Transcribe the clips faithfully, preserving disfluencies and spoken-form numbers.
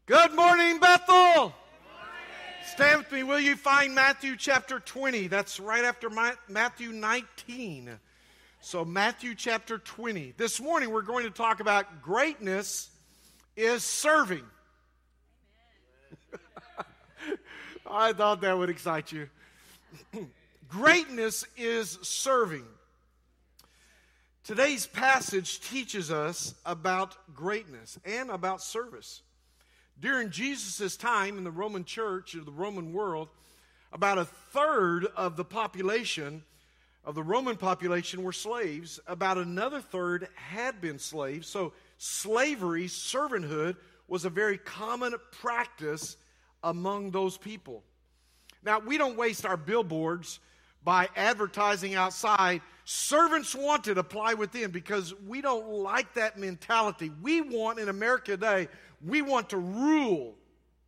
Good morning, Bethel. Good morning. Stand with me, will you? Find Matthew chapter twenty. That's right after Matthew nineteen. So Matthew chapter twenty. This morning we're going to talk about greatness is serving. I thought that would excite you. Greatness is serving. Today's passage teaches us about greatness and about service. During Jesus' time in the Roman church, or the Roman world, about a third of the population, of the Roman population, were slaves. About another third had been slaves. So slavery, servanthood, was a very common practice among those people. Now, we don't waste our billboards by advertising outside, servants wanted, apply within, because we don't like that mentality. We want, in America today, we want to rule.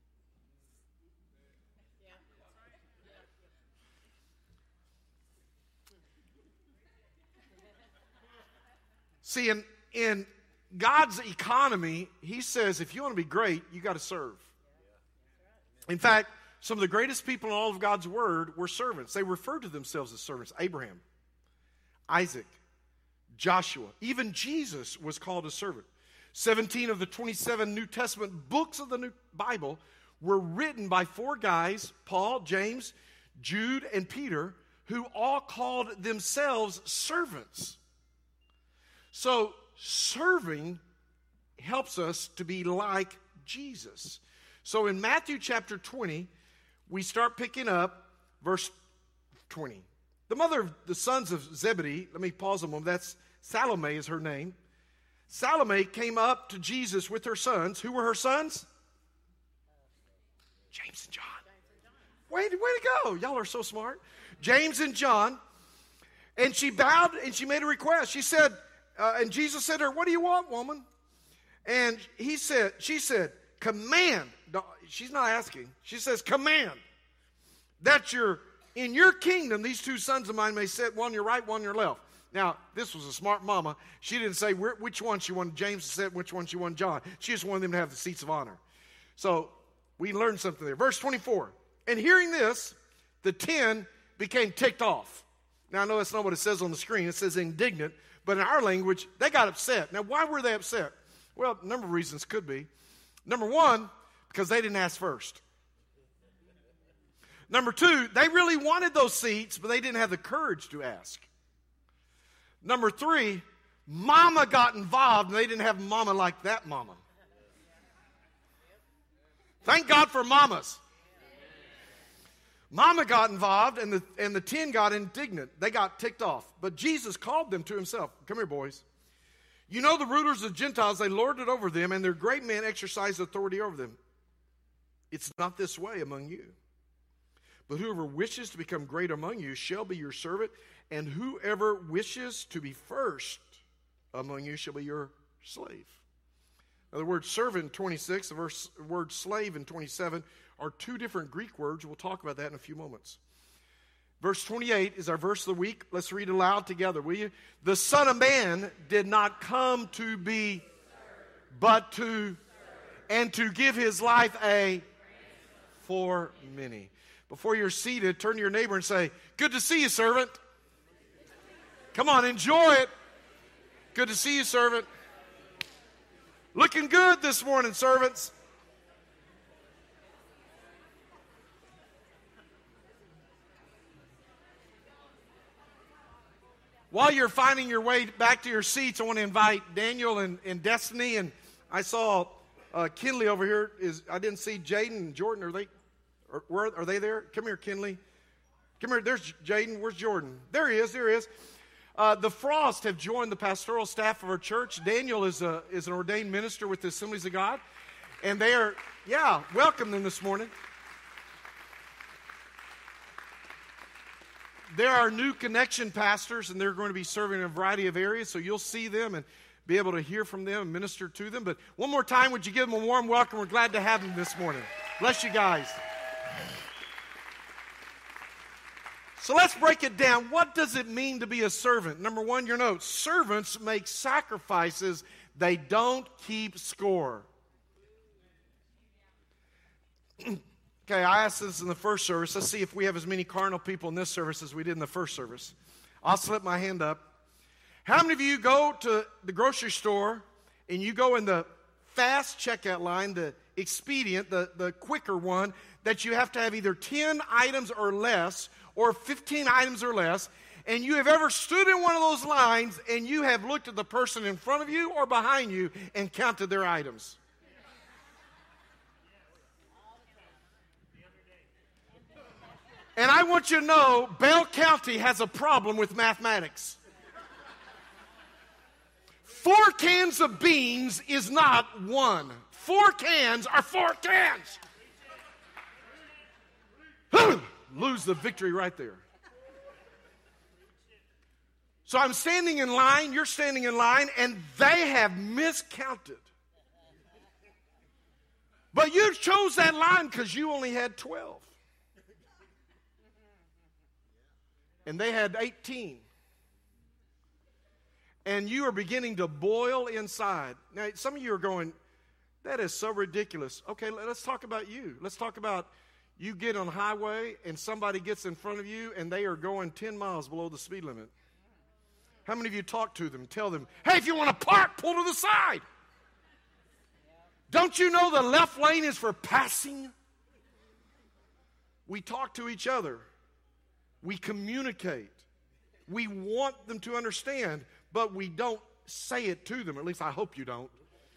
See, in, in God's economy, He says if you want to be great, you got to serve. In fact, some of the greatest people in all of God's Word were servants. They referred to themselves as servants. Abraham, Isaac, Joshua, even Jesus was called a servant. seventeen of the twenty-seven New Testament books of the New Bible were written by four guys, Paul, James, Jude, and Peter, who all called themselves servants. So serving helps us to be like Jesus. So in Matthew chapter twenty, we start picking up verse twenty. The mother of the sons of Zebedee, let me pause a moment, that's Salome is her name. Salome came up to Jesus with her sons. Who were her sons? James and John. Way, way to go. Y'all are so smart. James and John. And she bowed and she made a request. She said, uh, and Jesus said to her, "What do you want, woman?" And he said, she said, "Command." No, she's not asking. She says, "Command that your in your kingdom these two sons of mine may sit, one on your right, one on your left." Now, this was a smart mama. She didn't say which one she wanted James to sit, which one she wanted John. She just wanted them to have the seats of honor. So we learned something there. Verse twenty-four. And hearing this, the ten became ticked off. Now, I know that's not what it says on the screen. It says indignant. But in our language, they got upset. Now, why were they upset? Well, a number of reasons could be. Number one, because they didn't ask first. Number two, they really wanted those seats, but they didn't have the courage to ask. Number three, mama got involved, and they didn't have mama like that mama. Thank God for mamas. Mama got involved, and the, and the ten got indignant. They got ticked off. But Jesus called them to himself. Come here, boys. You know the rulers of the Gentiles, they lord it over them, and their great men exercise authority over them. It's not this way among you. But whoever wishes to become great among you shall be your servant, and whoever wishes to be first among you shall be your slave. Now, the word servant in twenty-six, the verse, word slave in twenty-seven are two different Greek words. We'll talk about that in a few moments. Verse twenty-eight is our verse of the week. Let's read aloud together, will you? The Son of Man did not come to be, but to, and to give his life a for many. Before you're seated, turn to your neighbor and say, "Good to see you, servant." Come on, enjoy it. Good to see you, servant. Looking good this morning, servants. While you're finding your way back to your seats, I want to invite Daniel and, and Destiny. And I saw uh, Kinley over here. Is I didn't see Jaden and Jordan. Are they? Are, where, are they there? Come here, Kinley. Come here. There's Jaden. Where's Jordan? There he is. There he is. Uh, the Frost have joined the pastoral staff of our church. Daniel is a is an ordained minister with the Assemblies of God, and they are yeah. Welcome them this morning. There are new connection pastors, and they're going to be serving in a variety of areas, so you'll see them and be able to hear from them and minister to them. But one more time, would you give them a warm welcome? We're glad to have them this morning. Bless you guys. So let's break it down. What does it mean to be a servant? Number one, your notes. Servants make sacrifices. They don't keep score. Okay, I asked this in the first service. Let's see if we have as many carnal people in this service as we did in the first service. I'll slip my hand up. How many of you go to the grocery store and you go in the fast checkout line, the expedient, the, the quicker one, that you have to have either ten items or less or fifteen items or less, and you have ever stood in one of those lines and you have looked at the person in front of you or behind you and counted their items? And I want you to know, Bell County has a problem with mathematics. Four cans of beans is not one. Four cans are four cans. Lose the victory right there. So I'm standing in line, you're standing in line, and they have miscounted. But you chose that line because you only had twelve. And they had eighteen. And you are beginning to boil inside. Now, some of you are going, that is so ridiculous. Okay, let's talk about you. Let's talk about you get on the highway and somebody gets in front of you and they are going ten miles below the speed limit. How many of you talk to them, tell them, hey, if you want to park, pull to the side. Don't you know the left lane is for passing? We talk to each other. We communicate. We want them to understand, but we don't say it to them. At least I hope you don't.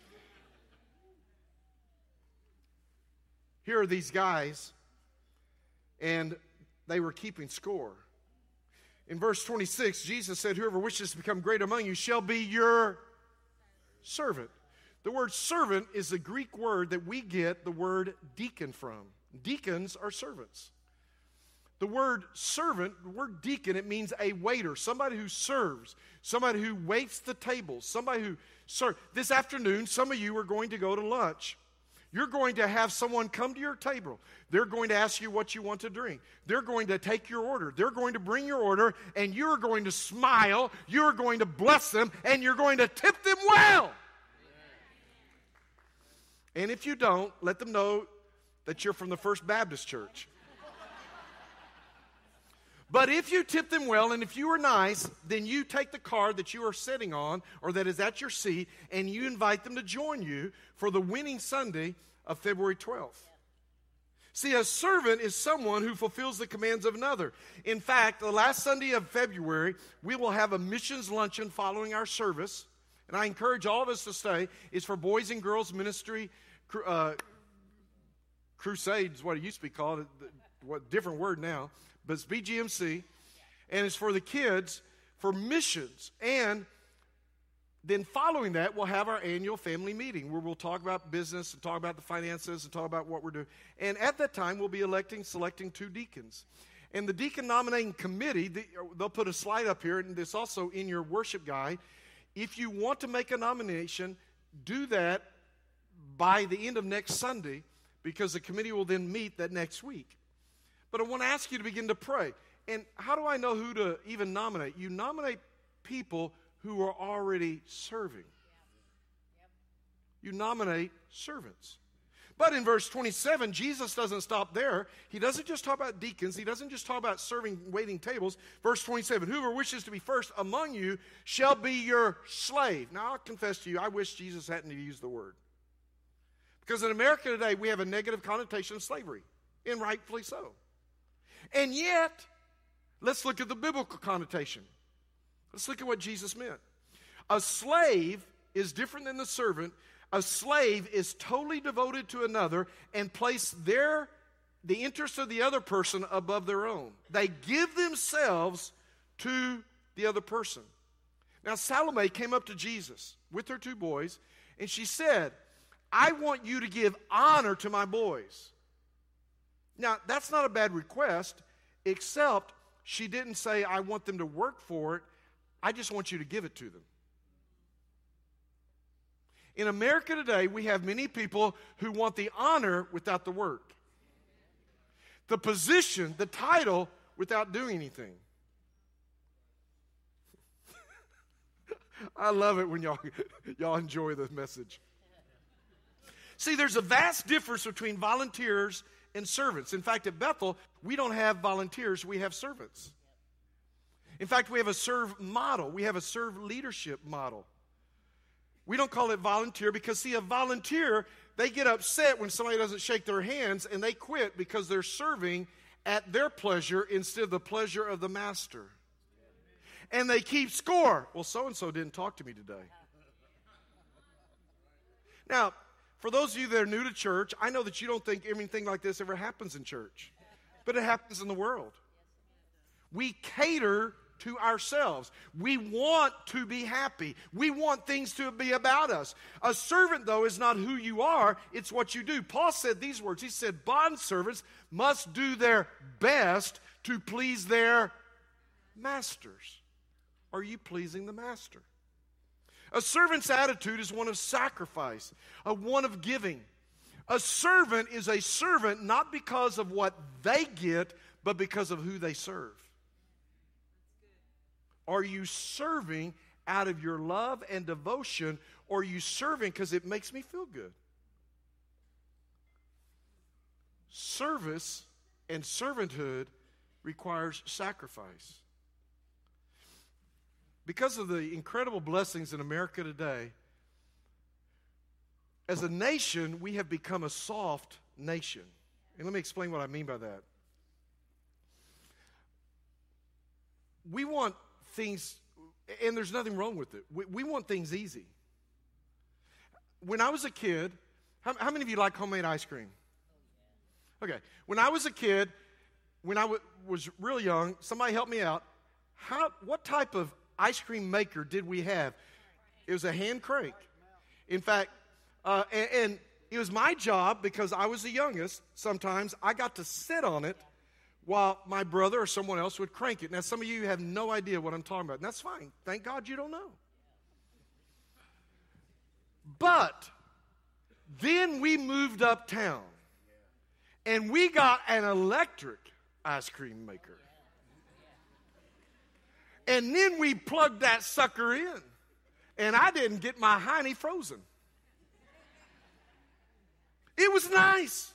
Here are these guys, and they were keeping score. In verse twenty-six, Jesus said, whoever wishes to become great among you shall be your servant. The word servant is the Greek word that we get the word deacon from. Deacons are servants. The word servant, the word deacon, it means a waiter, somebody who serves, somebody who waits the table, somebody who serves. This afternoon, some of you are going to go to lunch. You're going to have someone come to your table. They're going to ask you what you want to drink. They're going to take your order. They're going to bring your order, and you're going to smile. You're going to bless them, and you're going to tip them well. And if you don't, let them know that you're from the First Baptist Church. But if you tip them well, and if you are nice, then you take the card that you are sitting on, or that is at your seat, and you invite them to join you for the winning Sunday of February twelfth. See, a servant is someone who fulfills the commands of another. In fact, the last Sunday of February, we will have a missions luncheon following our service. And I encourage all of us to stay. It's for Boys and Girls Ministry uh, Crusades, what it used to be called. What different word now. But it's B G M C, and it's for the kids, for missions. And then following that, we'll have our annual family meeting where we'll talk about business and talk about the finances and talk about what we're doing. And at that time, we'll be electing, selecting two deacons. And the deacon nominating committee, they'll put a slide up here, and it's also in your worship guide. If you want to make a nomination, do that by the end of next Sunday, because the committee will then meet that next week. But I want to ask you to begin to pray. And how do I know who to even nominate? You nominate people who are already serving. You nominate servants. But in verse twenty-seven, Jesus doesn't stop there. He doesn't just talk about deacons. He doesn't just talk about serving, waiting tables. Verse twenty-seven, whoever wishes to be first among you shall be your slave. Now, I'll confess to you, I wish Jesus hadn't used the word. Because in America today, we have a negative connotation of slavery, and rightfully so. And yet, let's look at the biblical connotation. Let's look at what Jesus meant. A slave is different than the servant. A slave is totally devoted to another and place their, the interest of the other person above their own. They give themselves to the other person. Now, Salome came up to Jesus with her two boys, and she said, I want you to give honor to my boys. Now, that's not a bad request, except she didn't say, I want them to work for it. I just want you to give it to them. In America today, we have many people who want the honor without the work. The position, the title, without doing anything. I love it when y'all, y'all enjoy the message. See, there's a vast difference between volunteers and servants. In fact, at Bethel, we don't have volunteers, we have servants. In fact, we have a serve model. We have a serve leadership model. We don't call it volunteer because, see, a volunteer, they get upset when somebody doesn't shake their hands and they quit because they're serving at their pleasure instead of the pleasure of the master. And they keep score. Well, so-and-so didn't talk to me today. Now, for those of you that are new to church, I know that you don't think anything like this ever happens in church. But it happens in the world. We cater to ourselves. We want to be happy. We want things to be about us. A servant, though, is not who you are, it's what you do. Paul said these words. He said, bondservants must do their best to please their masters. Are you pleasing the master? A servant's attitude is one of sacrifice, a one of giving. A servant is a servant not because of what they get, but because of who they serve. Are you serving out of your love and devotion, or are you serving because it makes me feel good? Service and servanthood requires sacrifice. Because of the incredible blessings in America today, as a nation, we have become a soft nation. And let me explain what I mean by that. We want things, and there's nothing wrong with it. We, we want things easy. When I was a kid, how, how many of you like homemade ice cream? Okay. When I was a kid, when I w- was really young, somebody helped me out. How? What type of ice cream maker did we have? It was a hand crank. In fact, uh, and, and it was my job, because I was the youngest, sometimes I got to sit on it while my brother or someone else would crank it. Now, some of you have no idea what I'm talking about, and that's fine. Thank God you don't know. But then we moved uptown, and we got an electric ice cream maker. And then we plugged that sucker in, and I didn't get my hiney frozen. It was nice.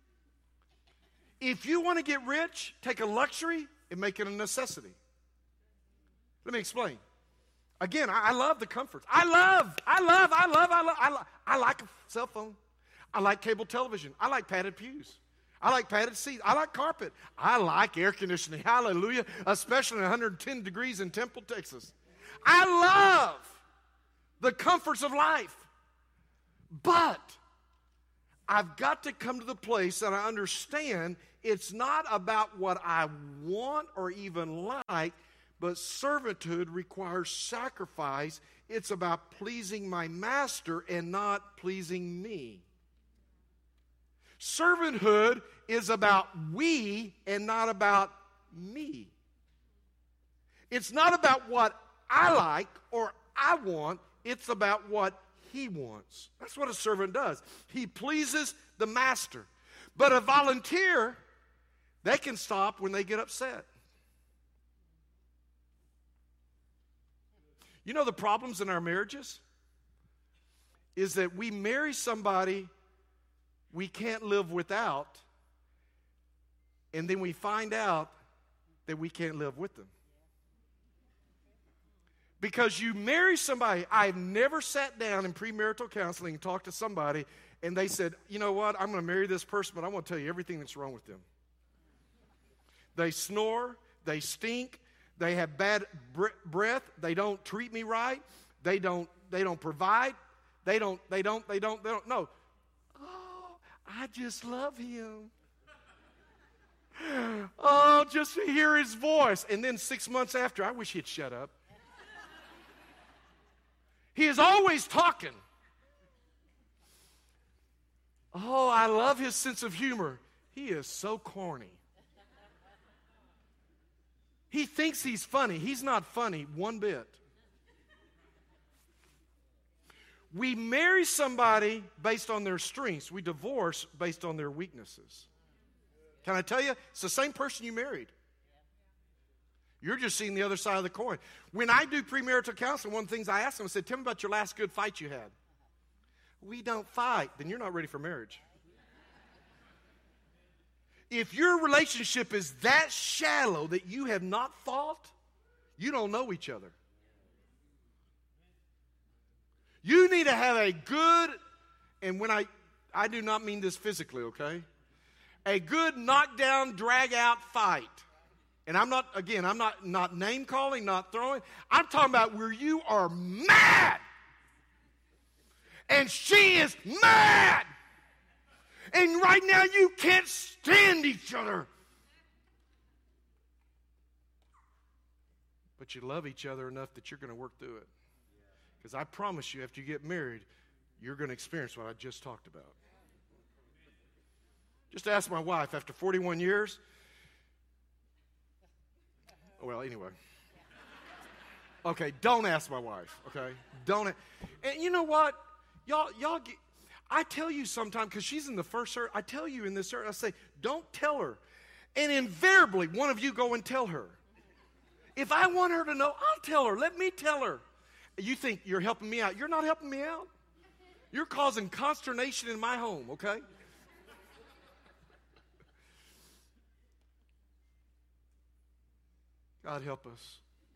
If you want to get rich, take a luxury and make it a necessity. Let me explain. Again, I, I love the comforts. I love, I love, I love, I love, I love. I like a cell phone. I like cable television. I like padded pews. I like padded seats. I like carpet. I like air conditioning. Hallelujah. Especially in one hundred ten degrees in Temple, Texas. I love the comforts of life. But I've got to come to the place that I understand it's not about what I want or even like, but servanthood requires sacrifice. It's about pleasing my master and not pleasing me. Servanthood is about we and not about me. It's not about what I like or I want. It's about what he wants. That's what a servant does. He pleases the master. But a volunteer, they can stop when they get upset. You know the problems in our marriages? Is that we marry somebody we can't live without, and then we find out that we can't live with them. Because you marry somebody, I've never sat down in premarital counseling and talked to somebody, and they said, you know what, I'm going to marry this person, but I'm going to tell you everything that's wrong with them. They snore, they stink, they have bad breath, they don't treat me right, they don't, they don't provide, they don't, they don't, they don't, they don't, no. Oh, I just love him. Oh, just to hear his voice. And then six months after, I wish he'd shut up. He is always talking. Oh, I love his sense of humor. He is so corny. He thinks he's funny. He's not funny one bit. We marry somebody based on their strengths. We divorce based on their weaknesses. Can I tell you? It's the same person you married. You're just seeing the other side of the coin. When I do premarital counseling, one of the things I ask them, I said, tell me about your last good fight you had. We don't fight. Then you're not ready for marriage. If your relationship is that shallow that you have not fought, you don't know each other. You need to have a good, and when I, I do not mean this physically, okay? A good knockdown, drag out fight. And I'm not, again, I'm not, not name calling, not throwing. I'm talking about where you are mad. And she is mad. And right now you can't stand each other. But you love each other enough that you're going to work through it. Because I promise you, after you get married, you're going to experience what I just talked about. Just ask my wife, after forty-one years. Well, anyway. Okay, don't ask my wife, okay? Don't. And you know what? Y'all, y'all get, I tell you sometimes, because she's in the first service, I tell you in this service, I say, don't tell her. And invariably, one of you go and tell her. If I want her to know, I'll tell her. Let me tell her. You think you're helping me out. You're not helping me out. You're causing consternation in my home, okay? God help us.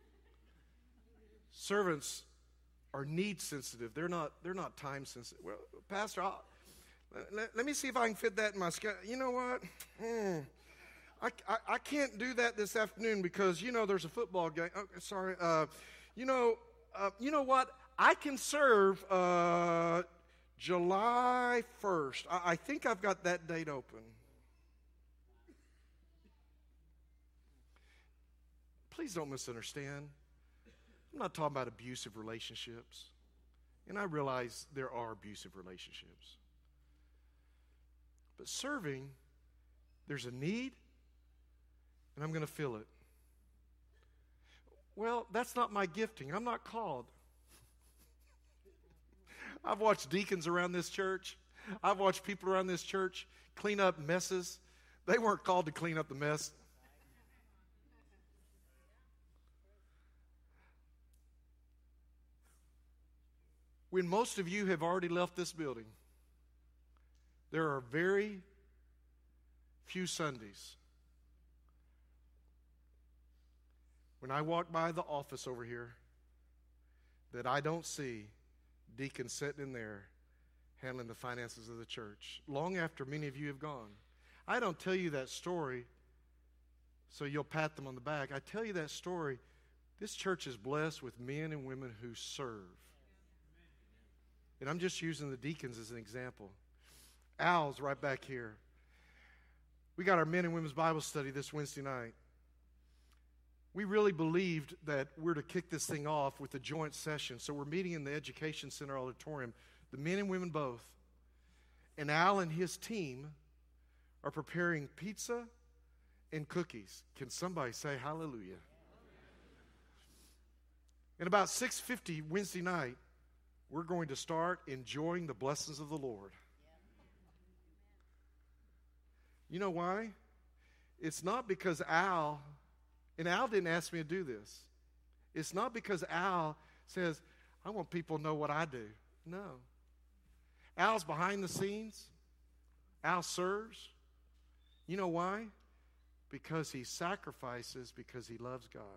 Servants are need sensitive. They're not, they're not time sensitive. Well, Pastor, I'll, let, let me see if I can fit that in my schedule. You know what? Hmm. I, I, I can't do that this afternoon because, you know, there's a football game. Oh, sorry. Uh, you know, uh, you know what? I can serve uh, July first. I, I think I've got that date open. Please don't misunderstand. I'm not talking about abusive relationships. And I realize there are abusive relationships. But serving, there's a need, and I'm going to fill it. Well, that's not my gifting. I'm not called. I've watched deacons around this church. I've watched people around this church clean up messes. They weren't called to clean up the mess. When most of you have already left this building, there are very few Sundays when I walk by the office over here that I don't see deacons sitting in there handling the finances of the church, long after many of you have gone. I don't tell you that story so you'll pat them on the back. I tell you that story. This church is blessed with men and women who serve. And I'm just using the deacons as an example. Al's right back here. We got our men and women's Bible study this Wednesday night. We really believed that we're to kick this thing off with a joint session. So we're meeting in the Education Center auditorium, the men and women both. And Al and his team are preparing pizza and cookies. Can somebody say hallelujah? And about six fifty Wednesday night, we're going to start enjoying the blessings of the Lord. You know why? It's not because Al, and Al didn't ask me to do this. It's not because Al says, I want people to know what I do. No. Al's behind the scenes. Al serves. You know why? Because he sacrifices because he loves God.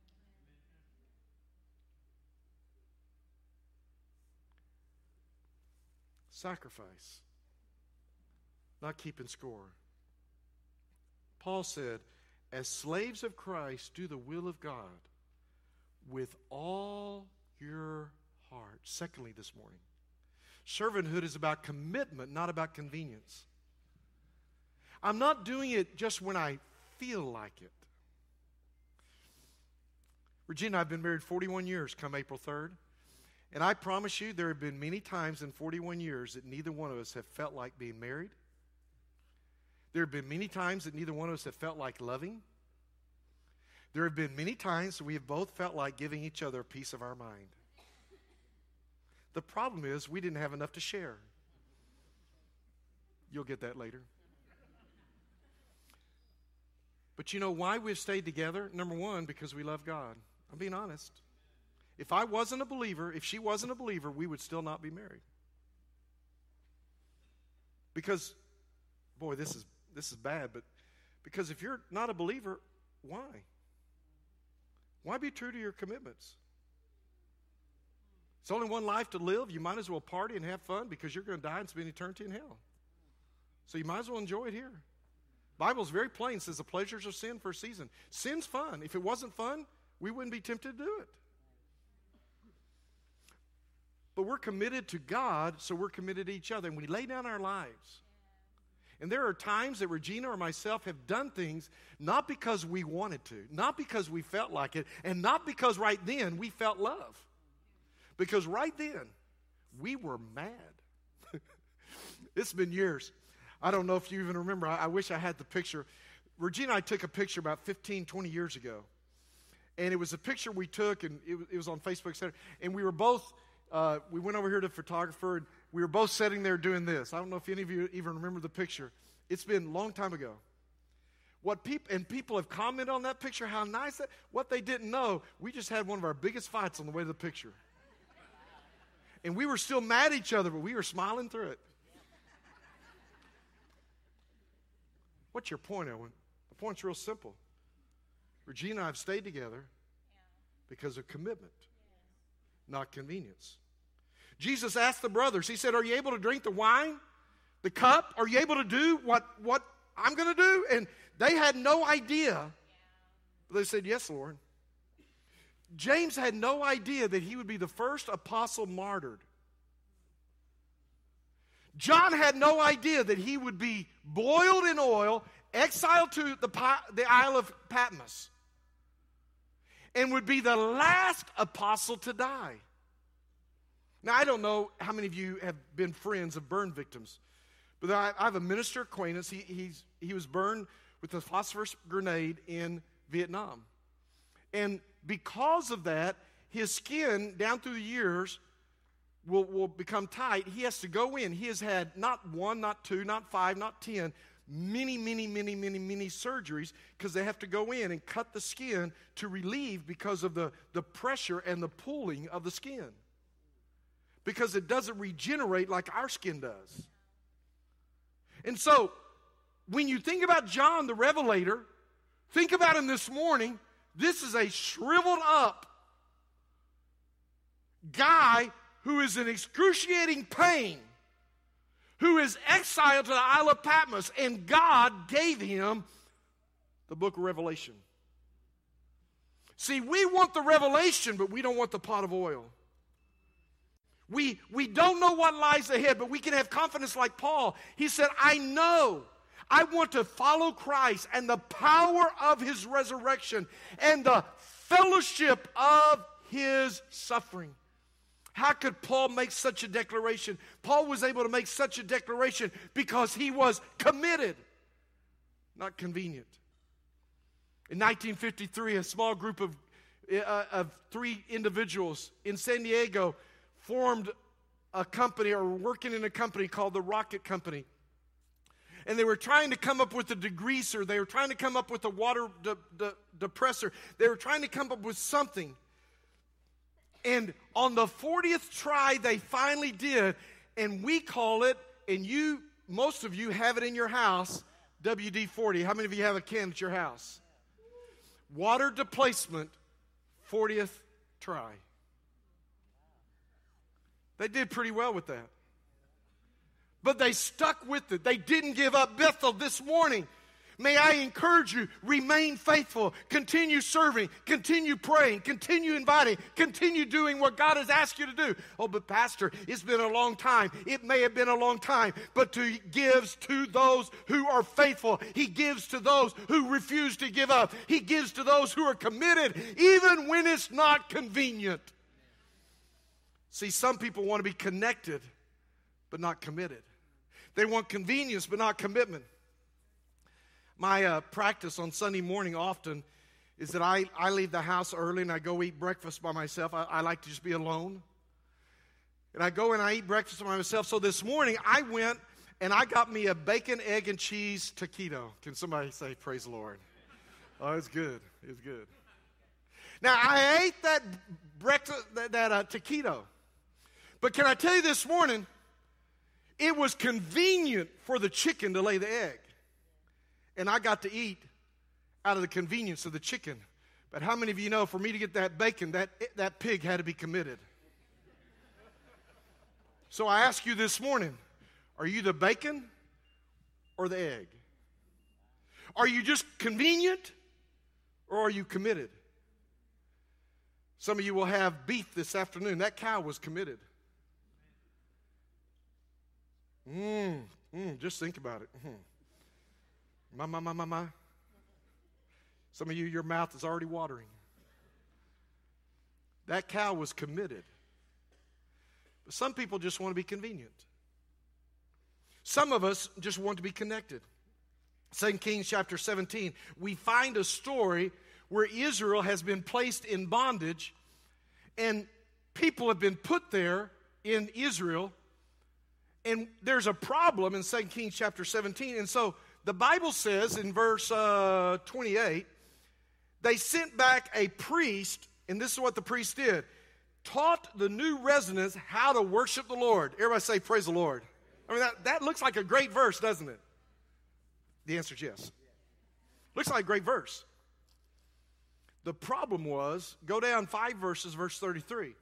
Sacrifice. Not keeping score. Paul said, as slaves of Christ, do the will of God with all your heart. Secondly, this morning, servanthood is about commitment, not about convenience. I'm not doing it just when I feel like it. Regina and I have been married forty-one years come April third. And I promise you there have been many times in forty-one years that neither one of us have felt like being married. There have been many times that neither one of us have felt like loving. There have been many times that we have both felt like giving each other a piece of our mind. The problem is we didn't have enough to share. You'll get that later. But you know why we've stayed together? Number one, because we love God. I'm being honest. If I wasn't a believer, if she wasn't a believer, we would still not be married. Because, boy, this is this is bad, but because if you're not a believer, why? Why be true to your commitments? It's only one life to live. You might as well party and have fun because you're going to die and spend eternity in hell. So you might as well enjoy it here. The Bible's very plain. It says the pleasures of sin for a season. Sin's fun. If it wasn't fun, we wouldn't be tempted to do it. But we're committed to God, so we're committed to each other. And we lay down our lives. And there are times that Regina or myself have done things not because we wanted to, not because we felt like it, and not because right then we felt love. Because right then, we were mad. It's been years. I don't know if you even remember. I, I wish I had the picture. Regina and I took a picture about fifteen, twenty years ago. And it was a picture we took, and it, it was on Facebook Center. And we were both, uh, we went over here to the photographer, and we were both sitting there doing this. I don't know if any of you even remember the picture. It's been a long time ago. What people and people have commented on that picture, how nice that. What they didn't know, we just had one of our biggest fights on the way to the picture. And we were still mad at each other, but we were smiling through it. What's your point, Owen? The point's real simple. Regina and I have stayed together because of commitment, not convenience. Jesus asked the brothers, he said, are you able to drink the wine, the cup? Are you able to do what, what I'm going to do? And they had no idea. But they said, yes, Lord. James had no idea that he would be the first apostle martyred. John had no idea that he would be boiled in oil, exiled to the, the Isle of Patmos, and would be the last apostle to die. Now, I don't know how many of you have been friends of burn victims, but I, I have a minister acquaintance. He, he's, he was burned with a phosphorus grenade in Vietnam. And because of that, his skin down through the years will, will become tight. He has to go in. He has had not one, not two, not five, not ten, many, many, many, many, many surgeries because they have to go in and cut the skin to relieve because of the, the pressure and the pulling of the skin. Because it doesn't regenerate like our skin does. And so, when you think about John the Revelator, think about him this morning. This is a shriveled up guy who is in excruciating pain, who is exiled to the Isle of Patmos, and God gave him the book of Revelation. See, we want the revelation, but we don't want the pot of oil. We, we don't know what lies ahead, but we can have confidence like Paul. He said, I know. I want to follow Christ and the power of his resurrection and the fellowship of his suffering. How could Paul make such a declaration? Paul was able to make such a declaration because he was committed, not convenient. In nineteen fifty-three, a small group of, uh, of three individuals in San Diego formed a company or were working in a company called the Rocket Company. And they were trying to come up with a degreaser. They were trying to come up with a water de- de- depressor. They were trying to come up with something. And on the fortieth try, they finally did. And we call it, and you, most of you have it in your house, W D forty. How many of you have a can at your house? Water displacement, fortieth try. They did pretty well with that. But they stuck with it. They didn't give up. Bethel, this morning, may I encourage you, remain faithful, continue serving, continue praying, continue inviting, continue doing what God has asked you to do. Oh, but Pastor, it's been a long time. It may have been a long time, but to, He gives to those who are faithful. He gives to those who refuse to give up. He gives to those who are committed, even when it's not convenient. See, some people want to be connected, but not committed. They want convenience, but not commitment. My uh, practice on Sunday morning often is that I, I leave the house early and I go eat breakfast by myself. I, I like to just be alone. And I go and I eat breakfast by myself. So this morning I went and I got me a bacon, egg, and cheese taquito. Can somebody say, praise the Lord? Oh, it's good. It's good. Now, I ate that breakfast, that, that uh, taquito. But can I tell you this morning, It was convenient for the chicken to lay the egg. And I got to eat out of the convenience of the chicken. But how many of you know for me to get that bacon, that, that pig had to be committed? So I ask you this morning, are you the bacon or the egg? Are you just convenient or are you committed? Some of you will have beef this afternoon. That cow was committed. Mmm, mm, just think about it. Mm. My, my, my, my, my. Some of you, your mouth is already watering. That cow was committed. But some people just want to be convenient. Some of us just want to be connected. Second Kings chapter seventeen, we find a story where Israel has been placed in bondage, and people have been put there in Israel, and there's a problem in Second Kings chapter seventeen. And so the Bible says in verse uh, twenty-eight, they sent back a priest, and this is what the priest did, taught the new residents how to worship the Lord. Everybody say, praise the Lord. I mean, that, that looks like a great verse, doesn't it? The answer is yes. Looks like a great verse. The problem was, go down five verses, verse thirty-three.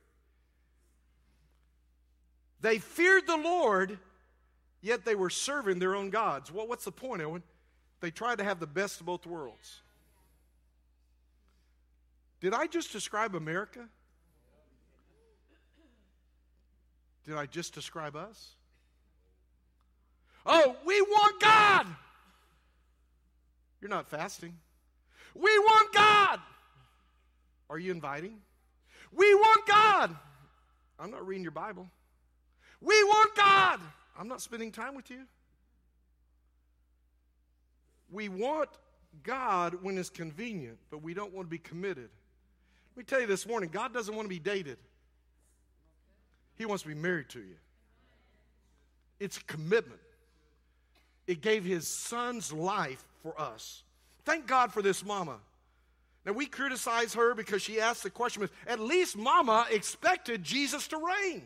They feared the Lord, yet they were serving their own gods. Well, what's the point, Owen? They tried to have the best of both worlds. Did I just describe America? Did I just describe us? Oh, we want God. You're not fasting. We want God. Are you inviting? We want God. I'm not reading your Bible. We want God. I'm not spending time with you. We want God when it's convenient, but we don't want to be committed. Let me tell you this morning, God doesn't want to be dated. He wants to be married to you. It's a commitment. It gave his son's life for us. Thank God for this mama. Now, we criticize her because she asked the question, but at least mama expected Jesus to reign.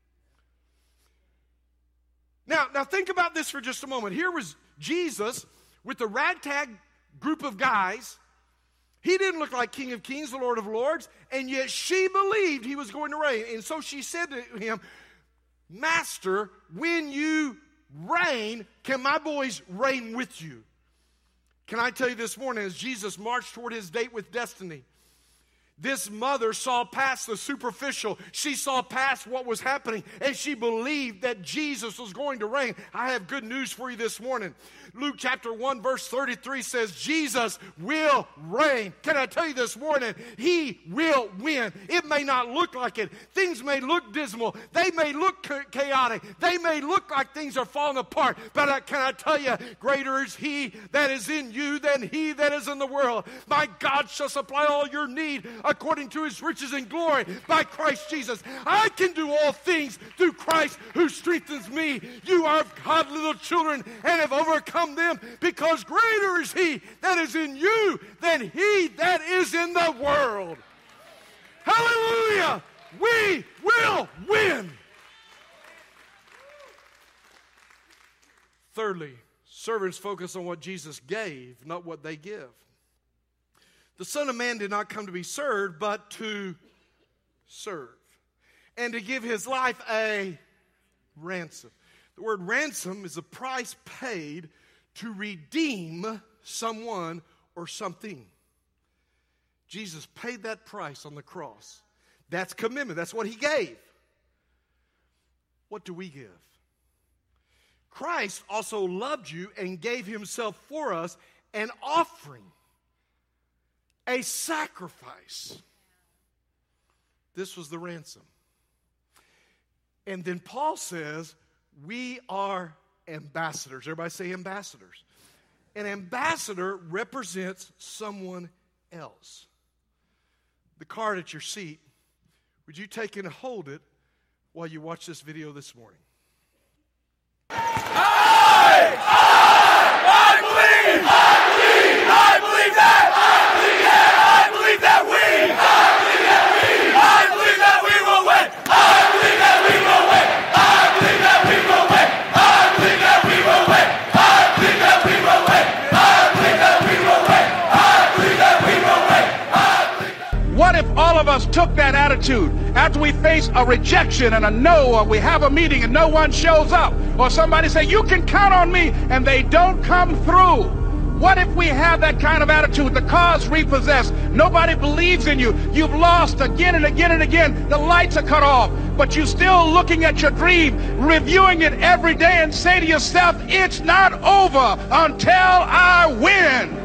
Now, now think about this for just a moment. Here was Jesus with the ragtag group of guys. He didn't look like King of Kings, the Lord of Lords, and yet she believed he was going to reign. And so she said to him, Master, when you reign, can my boys reign with you? Can I tell you this morning, as Jesus marched toward his date with destiny, this mother saw past the superficial. She saw past what was happening, and she believed that Jesus was going to reign. I have good news for you this morning. Luke chapter one, verse thirty-three says, Jesus will reign. Can I tell you this morning, he will win. It may not look like it. Things may look dismal. They may look chaotic. They may look like things are falling apart. But I, can I tell you, greater is he that is in you than he that is in the world. My God shall supply all your need according to his riches and glory by Christ Jesus. I can do all things through Christ who strengthens me. You are God's little children and have overcome them, because greater is he that is in you than he that is in the world. Hallelujah! We will win. Thirdly, servants focus on what Jesus gave, not what they give. The Son of Man did not come to be served, but to serve, and to give his life a ransom. The word ransom is a price paid to redeem someone or something. Jesus paid that price on the cross. That's commitment. That's what he gave. What do we give? Christ also loved you and gave himself for us, an offering, a sacrifice. This was the ransom. And then Paul says, we are ambassadors. Everybody say ambassadors. An ambassador represents someone else. The card at your seat, would you take and hold it while you watch this video this morning? I, I, I believe, I believe, I believe that, I believe that, I believe that we, I believe that we, I believe that we will win, I believe that we will win, I believe that we will win, I attitude after we face a rejection and a no, or we have a meeting and no one shows up, or somebody say, you can count on me, and they don't come through? What if we have that kind of attitude? The car's repossessed. Nobody believes in you. You've lost again and again and again. The lights are cut off, but you're still looking at your dream, reviewing it every day, and say to yourself, it's not over until I win.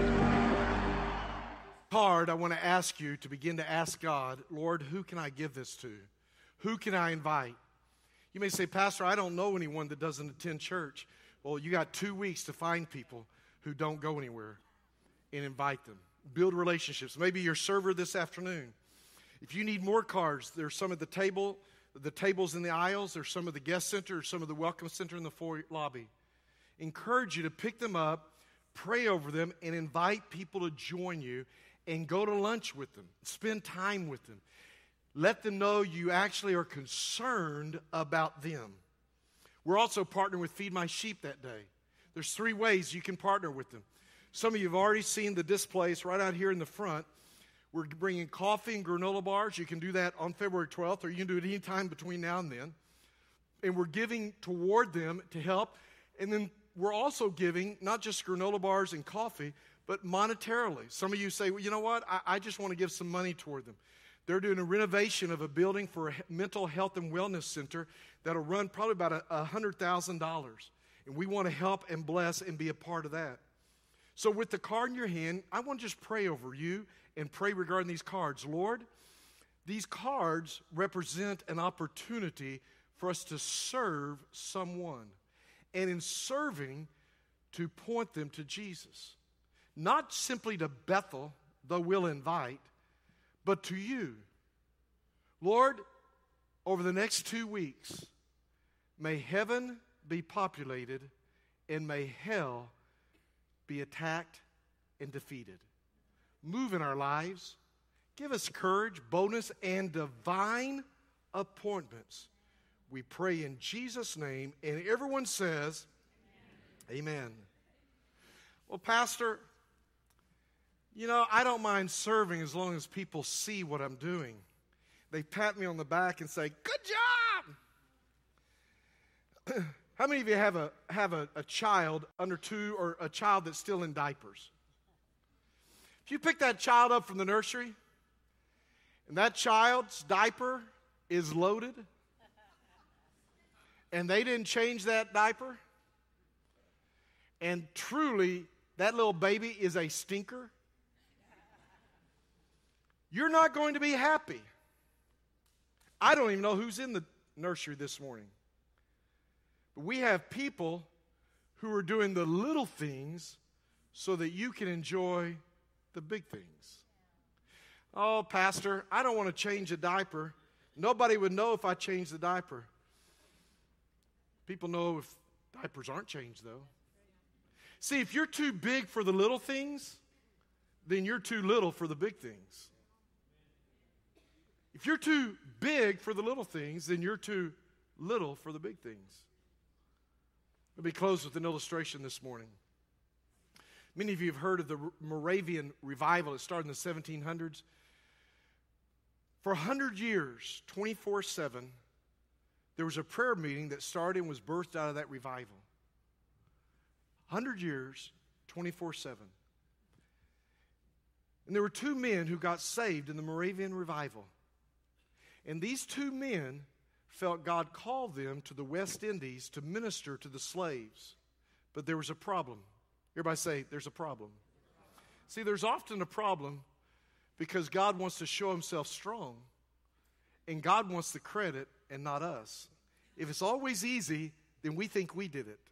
Hard, I want to ask you to begin to ask God, Lord, who can I give this to? Who can I invite? You may say, Pastor, I don't know anyone that doesn't attend church. Well, you got two weeks to find people who don't go anywhere and invite them. Build relationships. Maybe your server this afternoon. If you need more cards, there's some at the table, the tables in the aisles, there's some at the guest center, or some of the welcome center in the foyer lobby. Encourage you to pick them up, pray over them, and invite people to join you, and go to lunch with them. Spend time with them. Let them know you actually are concerned about them. We're also partnering with Feed My Sheep that day. There's three ways you can partner with them. Some of you have already seen the displays right out here in the front. We're bringing coffee and granola bars. You can do that on February twelfth, or you can do it any time between now and then. And we're giving toward them to help. And then we're also giving not just granola bars and coffee, but monetarily. Some of you say, well, you know what? I, I just want to give some money toward them. They're doing a renovation of a building for a mental health and wellness center that'll run probably about one hundred thousand dollars. And we want to help and bless and be a part of that. So with the card in your hand, I want to just pray over you and pray regarding these cards. Lord, these cards represent an opportunity for us to serve someone. And in serving, to point them to Jesus. Not simply to Bethel, though we'll invite, but to you. Lord, over the next two weeks, may heaven be populated, and may hell be attacked and defeated. Move in our lives. Give us courage, boldness, and divine appointments. We pray in Jesus' name, and everyone says, Amen. Amen. Well, Pastor, you know, I don't mind serving as long as people see what I'm doing. They pat me on the back and say, good job! How many of you have a have a, a child under two, or a child that's still in diapers? If you pick that child up from the nursery, and that child's diaper is loaded, and they didn't change that diaper, and truly that little baby is a stinker, you're not going to be happy. I don't even know who's in the nursery this morning. But we have people who are doing the little things so that you can enjoy the big things. Oh, Pastor, I don't want to change a diaper. Nobody would know if I changed the diaper. People know if diapers aren't changed, though. See, if you're too big for the little things, then you're too little for the big things. If you're too big for the little things, then you're too little for the big things. Let me close with an illustration this morning. Many of you have heard of the Moravian revival. It started in the seventeen hundreds. For one hundred years, twenty-four seven, there was a prayer meeting that started and was birthed out of that revival. one hundred years, twenty-four seven. And there were two men who got saved in the Moravian revival. And these two men felt God called them to the West Indies to minister to the slaves. But there was a problem. Everybody say, there's a problem. See, there's often a problem because God wants to show himself strong. And God wants the credit and not us. If it's always easy, then we think we did it.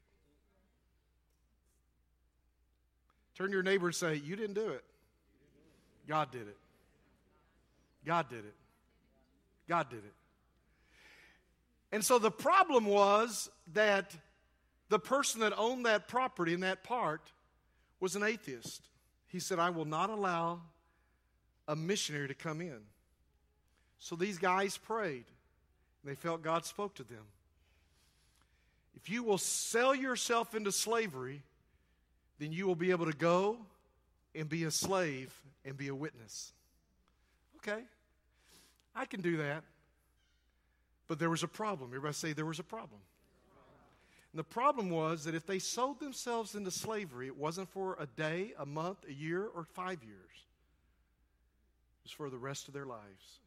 Turn to your neighbor and say, you didn't do it. God did it. God did it. God did it. And so the problem was that the person that owned that property in that part was an atheist. He said, I will not allow a missionary to come in. So these guys prayed, and they felt God spoke to them. If you will sell yourself into slavery, then you will be able to go and be a slave and be a witness. Okay. I can do that. But there was a problem. Everybody say there was a problem. And the problem was that if they sold themselves into slavery, it wasn't for a day, a month, a year, or five years. It was for the rest of their lives.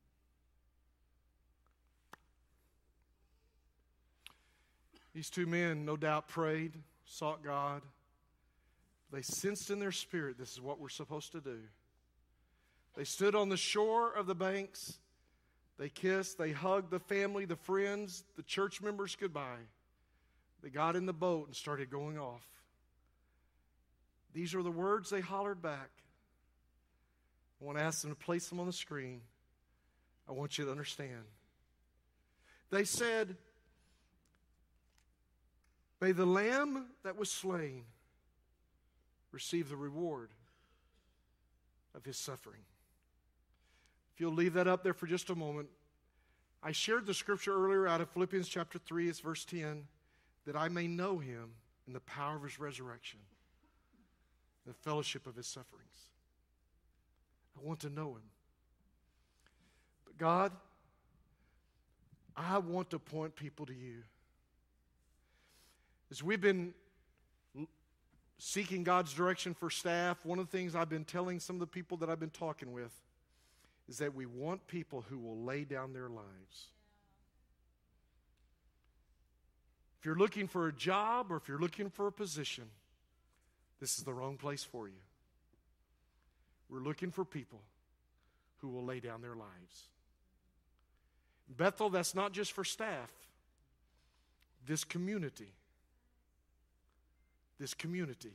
These two men, no doubt, prayed, sought God. They sensed in their spirit this is what we're supposed to do. They stood on the shore of the banks. They kissed, they hugged the family, the friends, the church members goodbye. They got in the boat and started going off. These are the words they hollered back. I want to ask them to place them on the screen. I want you to understand. They said, "May the Lamb that was slain receive the reward of his suffering." If you'll leave that up there for just a moment. I shared the scripture earlier out of Philippians chapter three, it's verse ten, that I may know him in the power of his resurrection, the fellowship of his sufferings. I want to know him. But God, I want to point people to you. As we've been seeking God's direction for staff, one of the things I've been telling some of the people that I've been talking with is that we want people who will lay down their lives. If you're looking for a job or if you're looking for a position, this is the wrong place for you. We're looking for people who will lay down their lives. Bethel, that's not just for staff. This community, this community,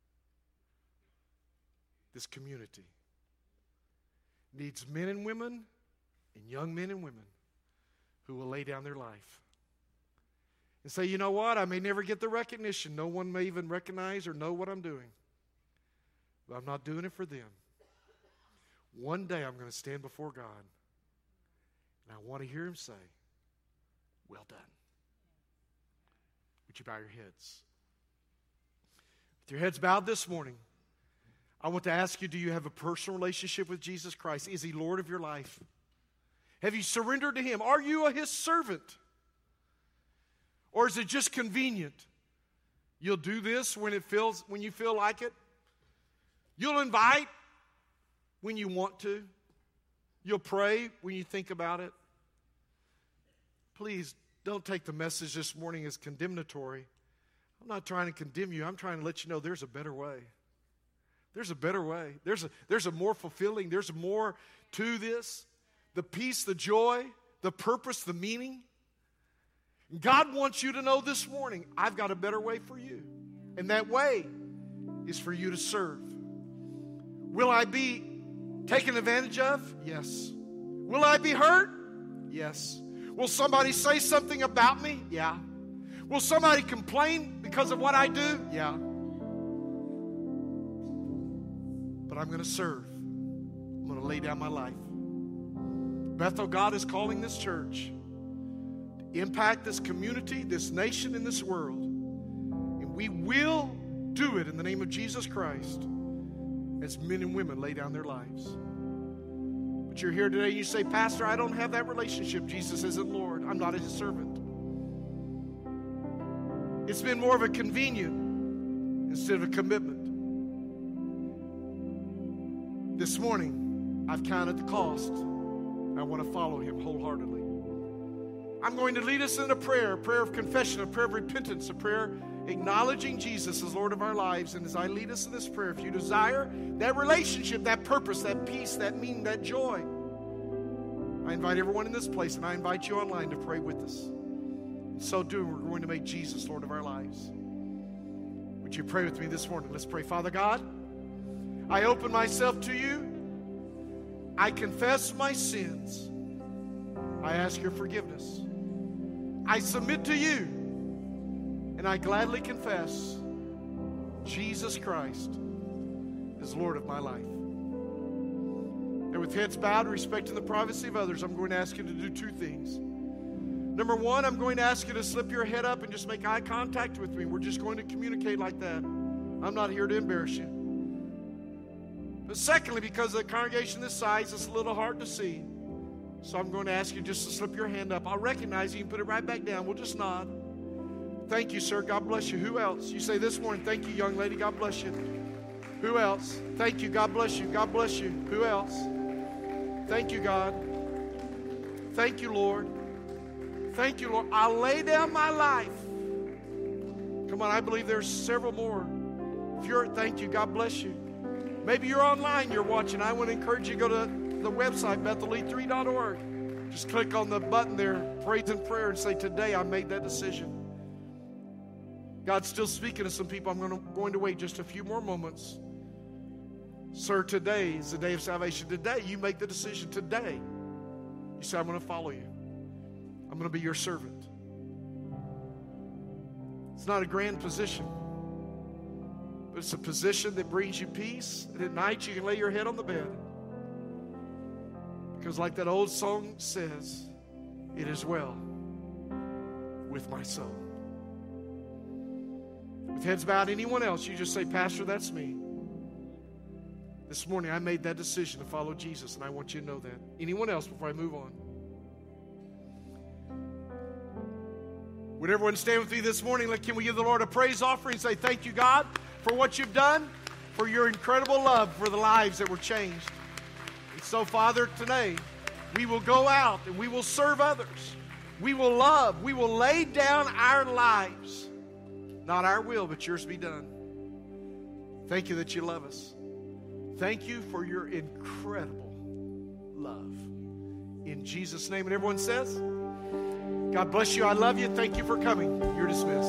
this community needs men and women and young men and women who will lay down their life and say, you know what, I may never get the recognition. No one may even recognize or know what I'm doing. But I'm not doing it for them. One day I'm going to stand before God and I want to hear him say, well done. Would you bow your heads? With your heads bowed this morning, I want to ask you, do you have a personal relationship with Jesus Christ? Is he Lord of your life? Have you surrendered to him? Are you his servant? Or is it just convenient? You'll do this when it feels, when you feel like it. You'll invite when you want to. You'll pray when you think about it. Please don't take the message this morning as condemnatory. I'm not trying to condemn you. I'm trying to let you know there's a better way. There's a better way. There's a, there's a more fulfilling, there's more to this. The peace, the joy, the purpose, the meaning. God wants you to know this morning, I've got a better way for you. And that way is for you to serve. Will I be taken advantage of? Yes. Will I be hurt? Yes. Will somebody say something about me? Yeah. Will somebody complain because of what I do? Yeah. But I'm going to serve. I'm going to lay down my life. Bethel, God is calling this church to impact this community, this nation, and this world. And we will do it in the name of Jesus Christ as men and women lay down their lives. But you're here today and you say, Pastor, I don't have that relationship. Jesus isn't Lord. I'm not his servant. It's been more of a convenient instead of a commitment. This morning, I've counted the cost. I want to follow him wholeheartedly. I'm going to lead us in a prayer, a prayer of confession, a prayer of repentance, a prayer acknowledging Jesus as Lord of our lives. And as I lead us in this prayer, if you desire that relationship, that purpose, that peace, that meaning, that joy, I invite everyone in this place, and I invite you online to pray with us. In so doing, we're going to make Jesus Lord of our lives. Would you pray with me this morning? Let's pray. Father God, I open myself to you. I confess my sins. I ask your forgiveness. I submit to you, and I gladly confess Jesus Christ is Lord of my life. And with heads bowed, respecting the privacy of others, I'm going to ask you to do two things. Number one, I'm going to ask you to slip your head up and just make eye contact with me. We're just going to communicate like that. I'm not here to embarrass you. But secondly, because of the congregation this size, it's a little hard to see. So I'm going to ask you just to slip your hand up. I'll recognize you and put it right back down. We'll just nod. Thank you, sir. God bless you. Who else? You say this morning, thank you, young lady. God bless you. Who else? Thank you. God bless you. God bless you. Who else? Thank you, God. Thank you, Lord. Thank you, Lord. I lay down my life. Come on, I believe there's several more. If you're, thank you. God bless you. Maybe you're online, you're watching. I want to encourage you to go to the website, Bethel E three dot org. Just click on the button there, praise and prayer, and say, today I made that decision. God's still speaking to some people. I'm going to, going to wait just a few more moments. Sir, today is the day of salvation. Today, you make the decision. Today, you say, I'm going to follow you. I'm going to be your servant. It's not a grand position, but it's a position that brings you peace. And at night, you can lay your head on the bed. Because like that old song says, it is well with my soul. With heads bowed, anyone else, you just say, Pastor, that's me. This morning I made that decision to follow Jesus, and I want you to know that. Anyone else before I move on? Would everyone stand with me this morning? Like, can we give the Lord a praise offering and say, thank you, God, for what you've done, for your incredible love for the lives that were changed. And so, Father, today we will go out and we will serve others. We will love. We will lay down our lives. Not our will, but yours be done. Thank you that you love us. Thank you for your incredible love. In Jesus' name. And everyone says, God bless you. I love you. Thank you for coming. You're dismissed.